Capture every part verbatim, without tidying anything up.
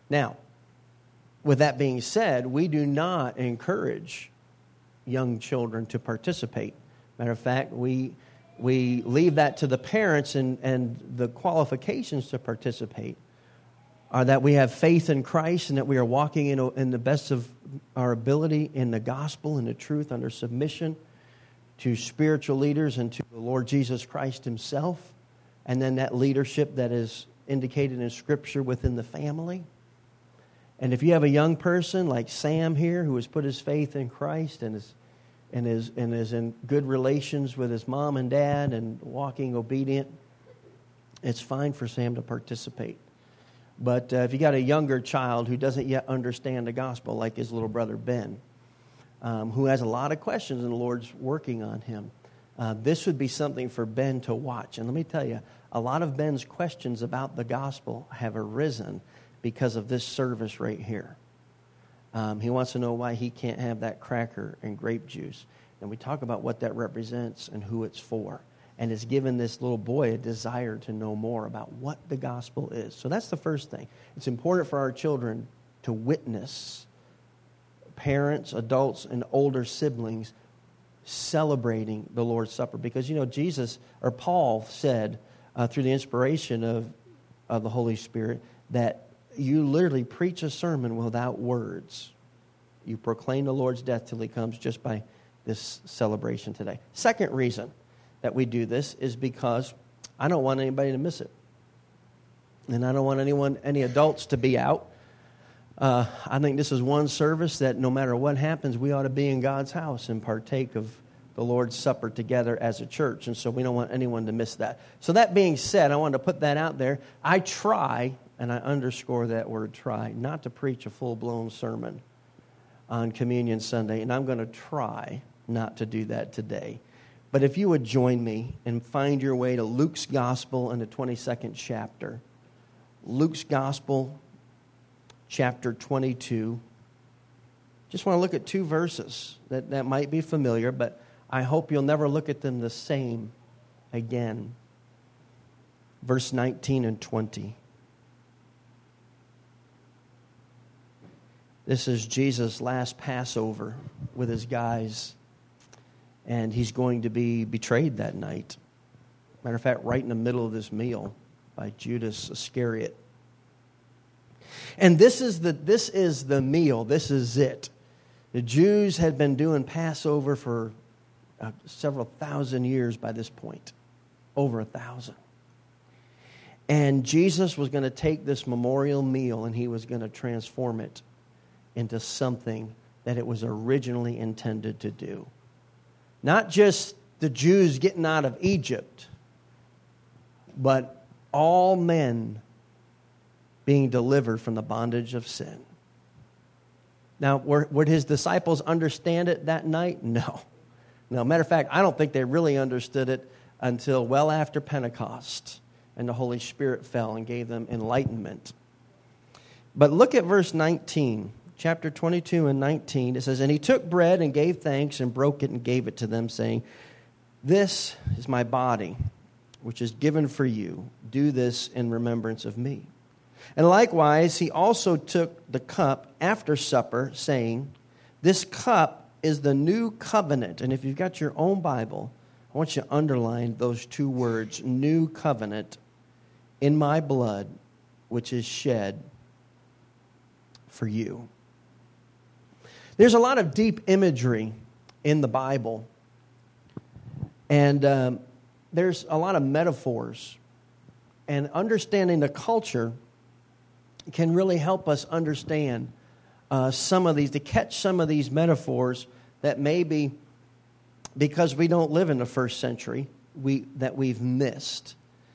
Now, with that being said, we do not encourage young children to participate. Matter of fact, we we leave that to the parents, and, and the qualifications to participate are that we have faith in Christ and that we are walking in, in the best of our ability in the gospel and the truth under submission to spiritual leaders and to the Lord Jesus Christ himself, and then that leadership that is indicated in Scripture within the family. And if you have a young person like Sam here who has put his faith in Christ and is and is and is in good relations with his mom and dad and walking obedient, it's fine for Sam to participate. But uh, if you got a younger child who doesn't yet understand the gospel, like his little brother Ben, um, who has a lot of questions and the Lord's working on him, uh, this would be something for Ben to watch. And let me tell you, a lot of Ben's questions about the gospel have arisen because of this service right here. Um, he wants to know why he can't have that cracker and grape juice. And we talk about what that represents and who it's for. And it's given this little boy a desire to know more about what the gospel is. So that's the first thing. It's important for our children to witness parents, adults, and older siblings celebrating the Lord's Supper. Because, you know, Jesus, or Paul said uh, through the inspiration of, of the Holy Spirit that you literally preach a sermon without words. You proclaim the Lord's death till he comes just by this celebration today. Second reason that we do this is because I don't want anybody to miss it. And I don't want anyone, any adults to be out. Uh, I think this is one service that no matter what happens, we ought to be in God's house and partake of the Lord's Supper together as a church. And so we don't want anyone to miss that. So that being said, I wanted to put that out there. I try, and I underscore that word try, not to preach a full-blown sermon on Communion Sunday. And I'm going to try not to do that today. But if you would join me and find your way to Luke's Gospel in the twenty-second chapter. Luke's Gospel, chapter twenty-two. Just want to look at two verses that, that might be familiar, but I hope you'll never look at them the same again. Verse nineteen and twenty. This is Jesus' last Passover with his guys. And he's going to be betrayed that night. Matter of fact, right in the middle of this meal by Judas Iscariot. And this is the this is the meal. This is it. The Jews had been doing Passover for uh, several thousand years by this point. Over a thousand. And Jesus was going to take this memorial meal and he was going to transform it into something that it was originally intended to do. Not just the Jews getting out of Egypt, but all men being delivered from the bondage of sin. Now, were, would his disciples understand it that night? No. No, matter of fact, I don't think they really understood it until well after Pentecost, and the Holy Spirit fell and gave them enlightenment. But look at verse nineteen. Chapter twenty-two and nineteen, it says, and he took bread and gave thanks and broke it and gave it to them, saying, this is my body, which is given for you. Do this in remembrance of me. And likewise, he also took the cup after supper, saying, this cup is the new covenant. And if you've got your own Bible, I want you to underline those two words, new covenant, in my blood, which is shed for you. There's a lot of deep imagery in the Bible, and um, there's a lot of metaphors, and understanding the culture can really help us understand uh, some of these, to catch some of these metaphors that maybe, because we don't live in the first century, we that we've missed.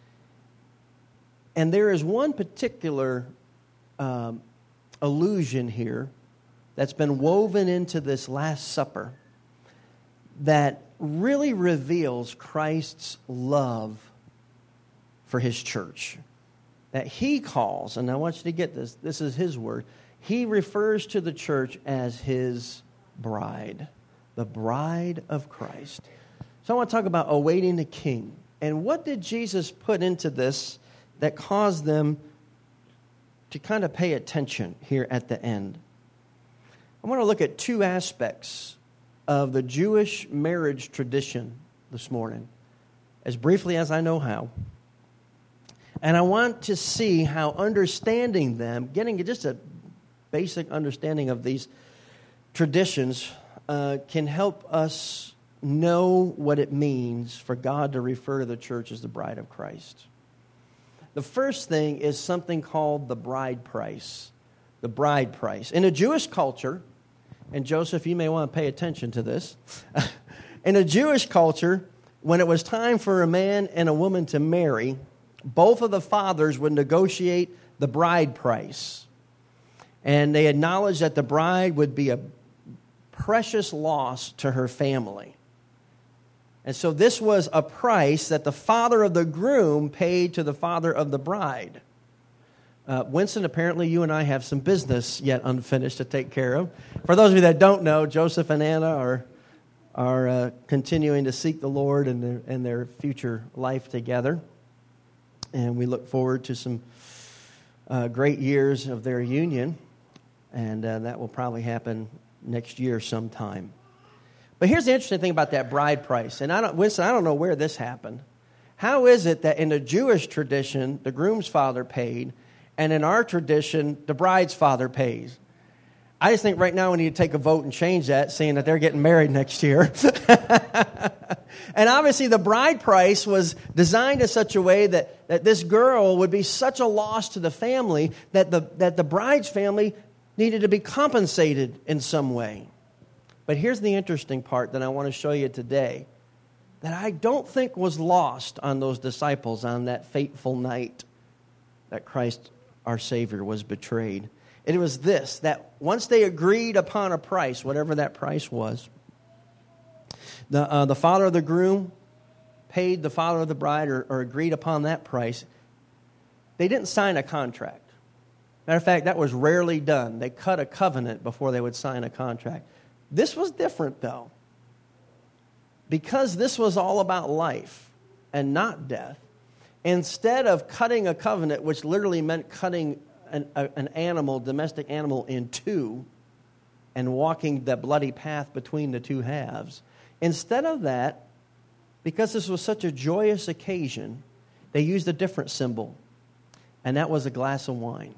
And there is one particular um, allusion here that's been woven into this Last Supper that really reveals Christ's love for his church. That he calls, and I want you to get this, this is his word, he refers to the church as his bride, the bride of Christ. So I want to talk about awaiting the King. And what did Jesus put into this that caused them to kind of pay attention here at the end. I want to look at two aspects of the Jewish marriage tradition this morning, as briefly as I know how. And I want to see how understanding them, getting just a basic understanding of these traditions, uh, can help us know what it means for God to refer to the church as the bride of Christ. The first thing is something called the bride price. The bride price. In a Jewish culture, and Joseph, you may want to pay attention to this. In a Jewish culture, when it was time for a man and a woman to marry, both of the fathers would negotiate the bride price. And they acknowledged that the bride would be a precious loss to her family. And so this was a price that the father of the groom paid to the father of the bride. Uh, Winston, apparently you and I have some business yet unfinished to take care of. For those of you that don't know, Joseph and Anna are are uh, continuing to seek the Lord in their, in their future life together. And we look forward to some uh, great years of their union. And uh, that will probably happen next year sometime. But here's the interesting thing about that bride price. And I don't, Winston, I don't know where this happened. How is it that in the Jewish tradition, the groom's father paid, and in our tradition, the bride's father pays? I just think right now we need to take a vote and change that, seeing that they're getting married next year. And obviously the bride price was designed in such a way that, that this girl would be such a loss to the family that the, that the bride's family needed to be compensated in some way. But here's the interesting part that I want to show you today that I don't think was lost on those disciples on that fateful night that Christ, our Savior, was betrayed. It was this, that once they agreed upon a price, whatever that price was, the uh, the father of the groom paid the father of the bride or, or agreed upon that price. They didn't sign a contract. Matter of fact, that was rarely done. They cut a covenant before they would sign a contract. This was different, though. Because this was all about life and not death, instead of cutting a covenant, which literally meant cutting an, a, an animal, domestic animal, in two and walking the bloody path between the two halves, instead of that, because this was such a joyous occasion, they used a different symbol, and that was a glass of wine.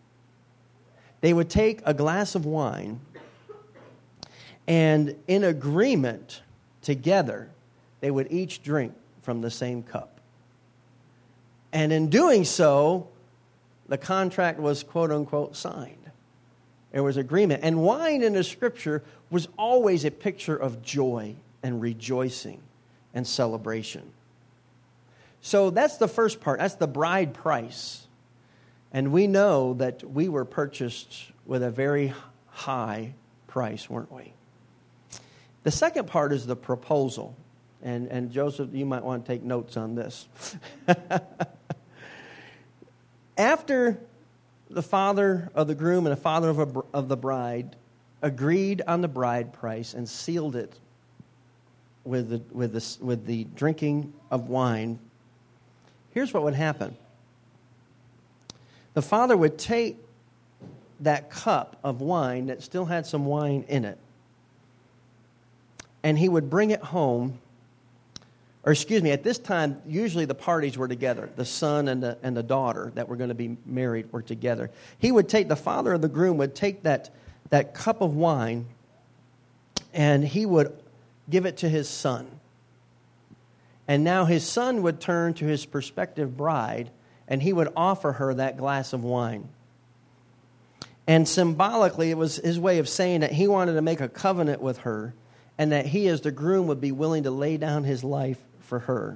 They would take a glass of wine, and in agreement together, they would each drink from the same cup. And in doing so, the contract was quote-unquote signed. There was agreement. And wine in the Scripture was always a picture of joy and rejoicing and celebration. So that's the first part. That's the bride price. And we know that we were purchased with a very high price, weren't we? The second part is the proposal. And, and Joseph, you might want to take notes on this. After the father of the groom and the father of, a, of the bride agreed on the bride price and sealed it with the, with the, with the drinking of wine, here's what would happen. The father would take that cup of wine that still had some wine in it, and he would bring it home. Or excuse me, at this time, usually the parties were together. The son and the, and the daughter that were going to be married were together. He would take, the father of the groom would take that, that cup of wine, and he would give it to his son. And now his son would turn to his prospective bride, and he would offer her that glass of wine. And symbolically, it was his way of saying that he wanted to make a covenant with her, and that he, as the groom, would be willing to lay down his life for her.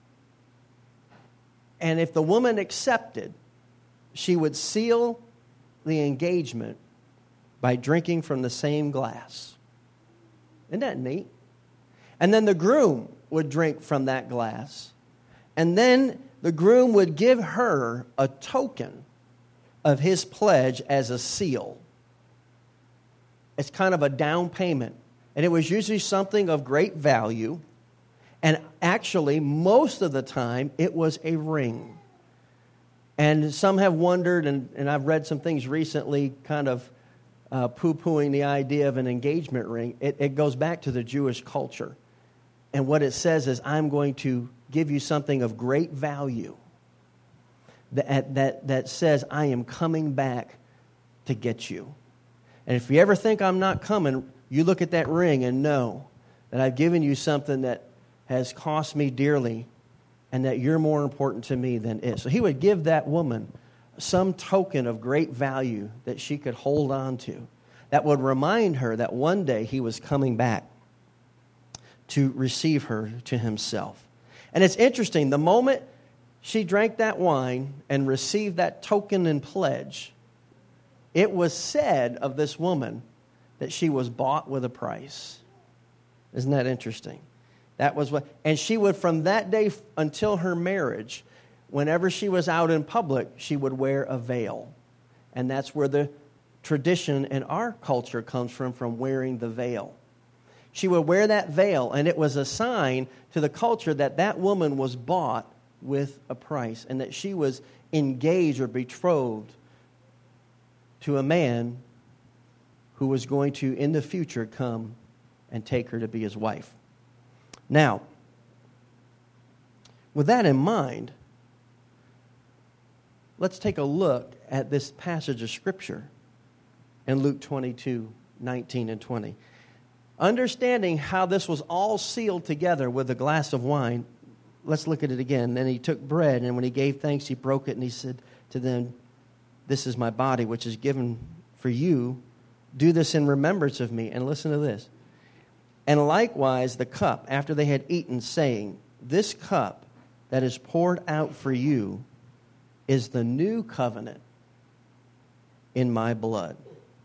And if the woman accepted, she would seal the engagement by drinking from the same glass. Isn't that neat? And then the groom would drink from that glass. And then the groom would give her a token of his pledge as a seal. It's kind of a down payment. And it was usually something of great value. And actually, most of the time, it was a ring. And some have wondered, and, and I've read some things recently kind of uh, poo-pooing the idea of an engagement ring. It, it goes back to the Jewish culture. And what it says is, I'm going to give you something of great value that, that, that says, I am coming back to get you. And if you ever think I'm not coming, you look at that ring and know that I've given you something that has cost me dearly and that you're more important to me than it. So he would give that woman some token of great value that she could hold on to, that would remind her that one day he was coming back to receive her to himself. And it's interesting, the moment she drank that wine and received that token and pledge, it was said of this woman that she was bought with a price. Isn't that interesting? That was what, and she would, from that day until her marriage, whenever she was out in public, she would wear a veil. And that's where the tradition in our culture comes from, from wearing the veil. She would wear that veil, and it was a sign to the culture that that woman was bought with a price, and that she was engaged or betrothed to a man who was going to, in the future, come and take her to be his wife. Now, with that in mind, let's take a look at this passage of Scripture in Luke twenty-two, nineteen and twenty. Understanding how this was all sealed together with a glass of wine, let's look at it again. Then he took bread, and when he gave thanks, he broke it, and he said to them, this is my body, which is given for you. Do this in remembrance of me. And listen to this. And likewise the cup, after they had eaten, saying, this cup that is poured out for you is the new covenant in my blood.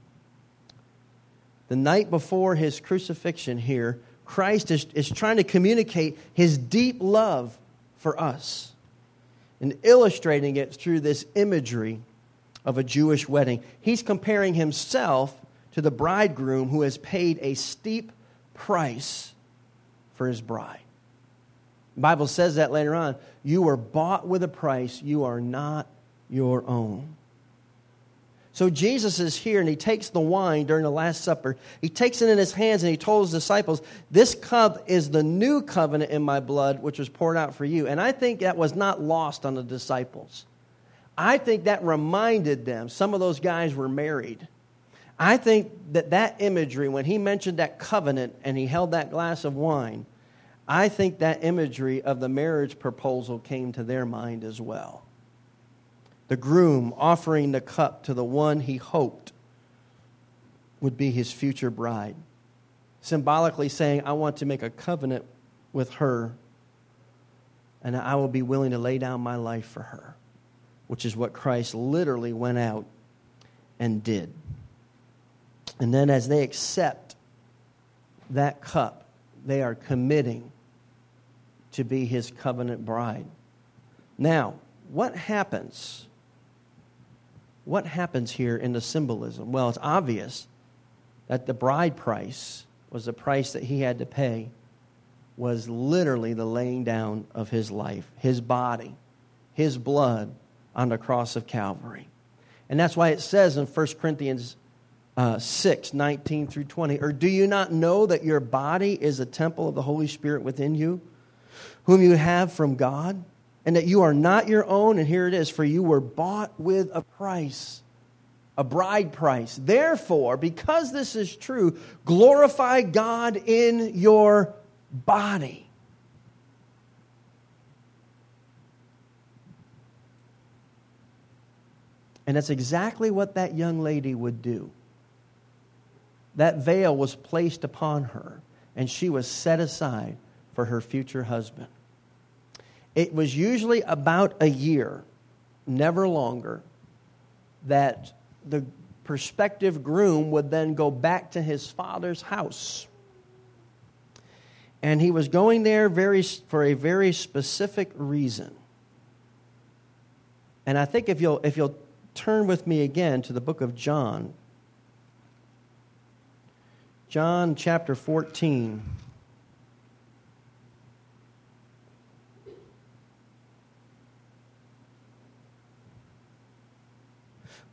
The night before his crucifixion here, Christ is, is trying to communicate his deep love for us and illustrating it through this imagery of a Jewish wedding. He's comparing himself to the bridegroom who has paid a steep price for his bride. The Bible says that later on. You were bought with a price. You are not your own. So Jesus is here, and he takes the wine during the Last Supper. He takes it in his hands, and he told his disciples, this cup is the new covenant in my blood, which was poured out for you. And I think that was not lost on the disciples. I think that reminded them, some of those guys were married. I think that that imagery, when he mentioned that covenant and he held that glass of wine, I think that imagery of the marriage proposal came to their mind as well. The groom offering the cup to the one he hoped would be his future bride, symbolically saying, I want to make a covenant with her, and I will be willing to lay down my life for her, which is what Christ literally went out and did. And then as they accept that cup, they are committing to be his covenant bride. Now, what happens? What happens here in the symbolism? Well, it's obvious that the bride price was the price that he had to pay, was literally the laying down of his life, his body, his blood on the cross of Calvary. And that's why it says in First Corinthians Uh, six, nineteen through twenty. Or do you not know that your body is a temple of the Holy Spirit within you, whom you have from God, and that you are not your own? And here it is, for you were bought with a price, a bride price. Therefore, because this is true, glorify God in your body. And that's exactly what that young lady would do. That veil was placed upon her, and she was set aside for her future husband. It was usually about a year, never longer, that the prospective groom would then go back to his father's house. And he was going there very for a very specific reason. And I think if you'll if you'll turn with me again to the book of John, John chapter fourteen.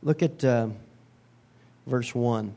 Look at uh, verse one.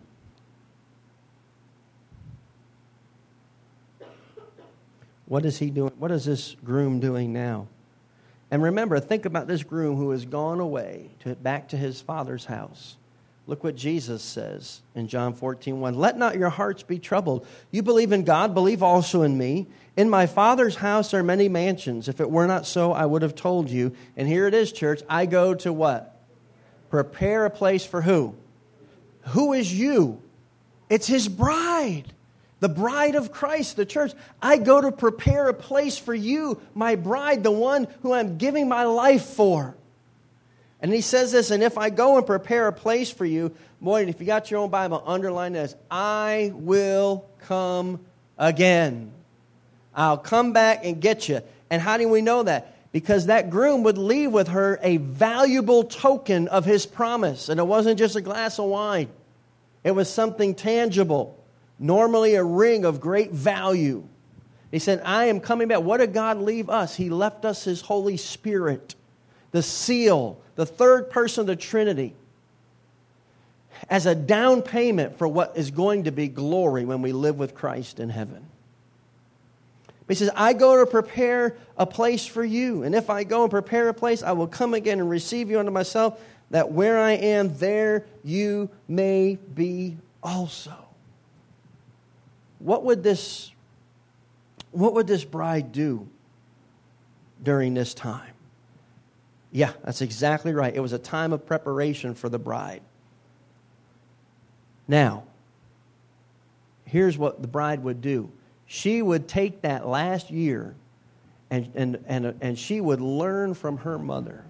What is he doing? What is this groom doing now? And remember, think about this groom who has gone away to, back to his father's house. Look what Jesus says in John fourteen one. Let not your hearts be troubled. You believe in God, believe also in me. In my Father's house are many mansions. If it were not so, I would have told you. And here it is, church. I go to what? Prepare a place for who? Who is you? It's his bride. The bride of Christ, the church. I go to prepare a place for you, my bride, the one who I'm giving my life for. And he says this, and if I go and prepare a place for you, boy, if you got your own Bible, underline this, I will come again. I'll come back and get you. And how do we know that? Because that groom would leave with her a valuable token of his promise. And it wasn't just a glass of wine. It was something tangible. Normally a ring of great value. He said, I am coming back. What did God leave us? He left us his Holy Spirit, the seal, the third person of the Trinity, as a down payment for what is going to be glory when we live with Christ in heaven. He says, I go to prepare a place for you. And if I go and prepare a place, I will come again and receive you unto myself, that where I am, there you may be also. What would this, what would this bride do during this time? Yeah, that's exactly right. It was a time of preparation for the bride. Now, here's what the bride would do. She would take that last year and, and, and, and she would learn from her mother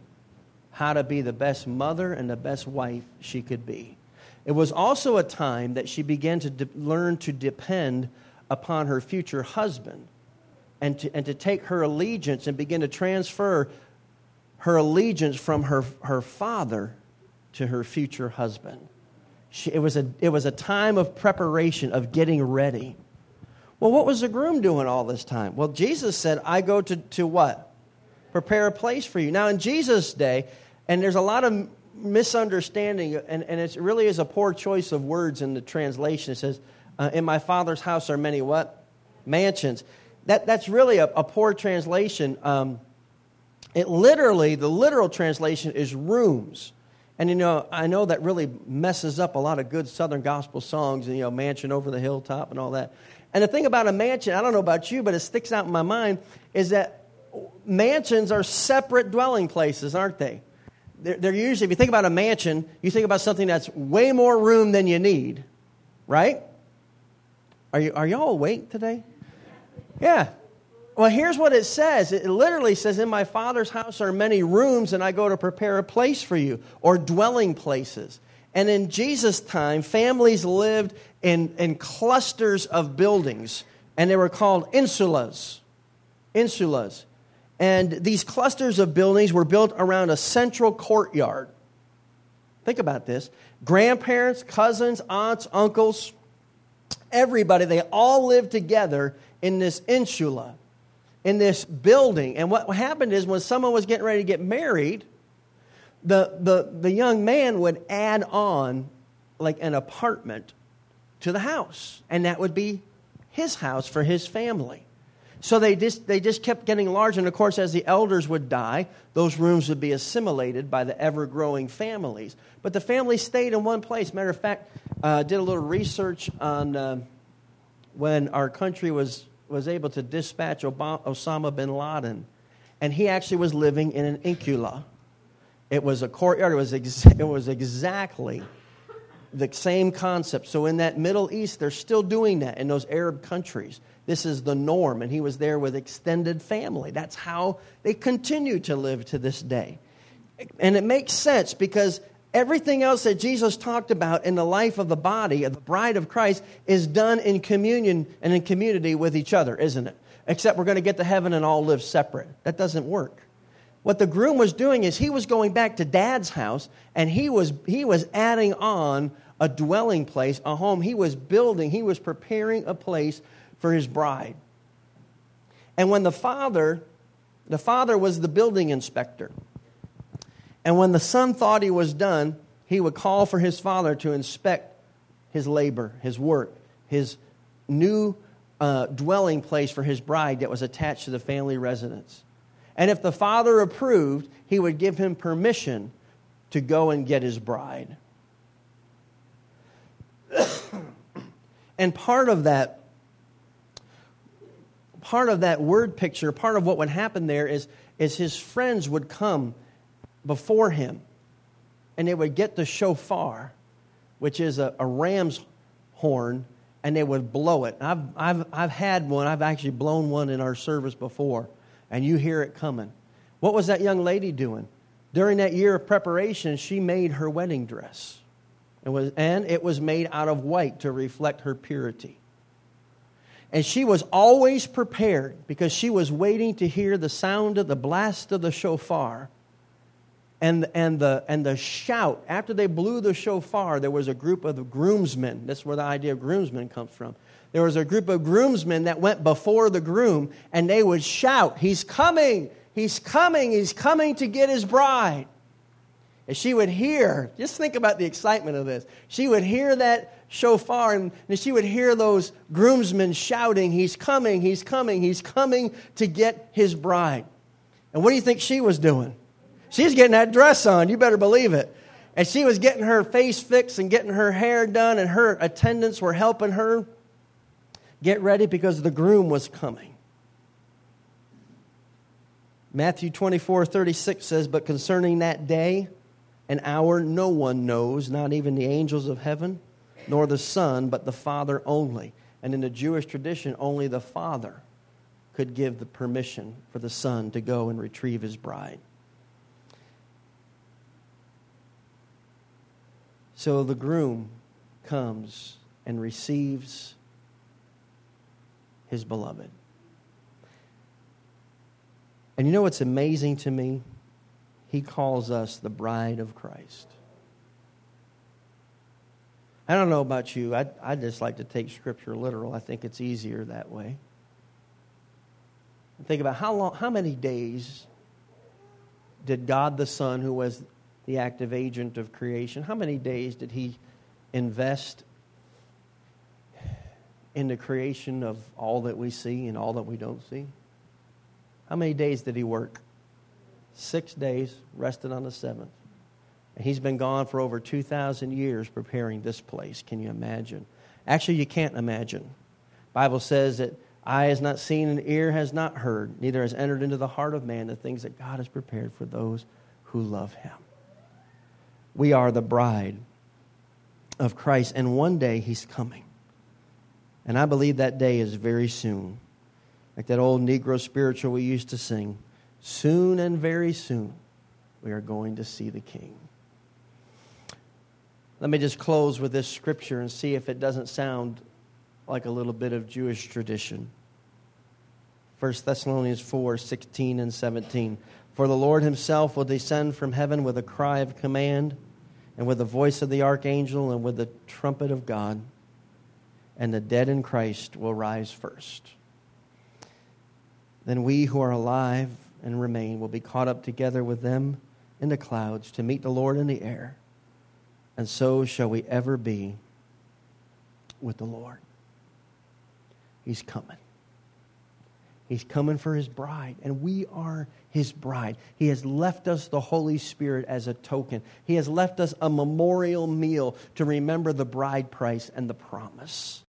how to be the best mother and the best wife she could be. It was also a time that she began to de- learn to depend upon her future husband and to, and to take her allegiance and begin to transfer her allegiance from her, her father to her future husband. She, it was a, it was a time of preparation, of getting ready. Well, what was the groom doing all this time? Well, Jesus said, I go to, to what? Prepare a place for you. Now, in Jesus' day, and there's a lot of misunderstanding, and, and it really is a poor choice of words in the translation. It says, uh, in my Father's house are many what? Mansions. That That's really a, a poor translation. Um, it literally, the literal translation is rooms. And, you know, I know that really messes up a lot of good Southern gospel songs, and, you know, mansion over the hilltop and all that. And the thing about a mansion, I don't know about you, but it sticks out in my mind, is that mansions are separate dwelling places, aren't they? They're, they're usually, if you think about a mansion, you think about something that's way more room than you need, right? Are you are y'all awake today? Yeah. Well, here's what it says. It literally says, in my Father's house are many rooms, and I go to prepare a place for you, or dwelling places. And in Jesus' time, families lived in, in clusters of buildings, and they were called insulas. Insulas. And these clusters of buildings were built around a central courtyard. Think about this. Grandparents, cousins, aunts, uncles, everybody, they all lived together in this insula, in this building. And what happened is when someone was getting ready to get married, the, the, the young man would add on like an apartment to the house. And that would be his house for his family. So they just they just kept getting larger. And, of course, as the elders would die, those rooms would be assimilated by the ever-growing families. But the family stayed in one place. Matter of fact, I uh, did a little research on uh, when our country was, was able to dispatch Obama, Osama bin Laden. And he actually was living in an incula. It was a courtyard. It was, ex- it was exactly the same concept. So in that Middle East, they're still doing that in those Arab countries. This is the norm, and he was there with extended family. That's how they continue to live to this day. And it makes sense because everything else that Jesus talked about in the life of the body, of the bride of Christ, is done in communion and in community with each other, isn't it? Except we're going to get to heaven and all live separate. That doesn't work. What the groom was doing is he was going back to Dad's house, and he was he was adding on a dwelling place, a home. He was building, he was preparing a place for his bride. And when the father, the father was the building inspector. And when the son thought he was done, he would call for his father to inspect his labor, his work, his new uh, dwelling place for his bride that was attached to the family residence. And if the father approved, he would give him permission to go and get his bride. And part of that, part of that word picture, part of what would happen there is, is his friends would come before him, and they would get the shofar, which is a, a ram's horn, and they would blow it. I've, I've, I've had one. I've actually blown one in our service before, and you hear it coming. What was that young lady doing? During that year of preparation, she made her wedding dress. It was, and it was made out of white to reflect her purity. And she was always prepared because she was waiting to hear the sound of the blast of the shofar and, and, the, and the shout. After they blew the shofar, there was a group of groomsmen. That's where the idea of groomsmen comes from. There was a group of groomsmen that went before the groom, and they would shout, "He's coming! He's coming! He's coming to get his bride!" And she would hear, just think about the excitement of this. She would hear that shofar, and she would hear those groomsmen shouting, "He's coming, he's coming, he's coming to get his bride." And what do you think she was doing? She's getting that dress on, you better believe it. And she was getting her face fixed and getting her hair done, and her attendants were helping her get ready because the groom was coming. Matthew twenty-four thirty-six says, "But concerning that day, an hour no one knows, not even the angels of heaven, nor the Son, but the Father only." And in the Jewish tradition, only the Father could give the permission for the Son to go and retrieve his bride. So the groom comes and receives his beloved. And you know what's amazing to me? He calls us the bride of Christ. I don't know about you. I I just like to take Scripture literal. I think it's easier that way. Think about how long, how many days did God the Son, who was the active agent of creation, how many days did he invest in the creation of all that we see and all that we don't see? How many days did he work? Six days, rested on the seventh. And he's been gone for over two thousand years preparing this place. Can you imagine? Actually, you can't imagine. The Bible says that eye has not seen and ear has not heard, neither has entered into the heart of man the things that God has prepared for those who love him. We are the bride of Christ, and one day he's coming. And I believe that day is very soon. Like that old Negro spiritual we used to sing, "Soon and very soon we are going to see the King." Let me just close with this scripture and see if it doesn't sound like a little bit of Jewish tradition. First Thessalonians four, sixteen and seventeen. "For the Lord himself will descend from heaven with a cry of command, and with the voice of the archangel, and with the trumpet of God, and the dead in Christ will rise first. Then we who are alive and remain will be caught up together with them in the clouds to meet the Lord in the air, and so shall we ever be with the Lord." He's coming. He's coming for his bride, and we are his bride. He has left us the Holy Spirit as a token. He has left us a memorial meal to remember the bride price and the promise.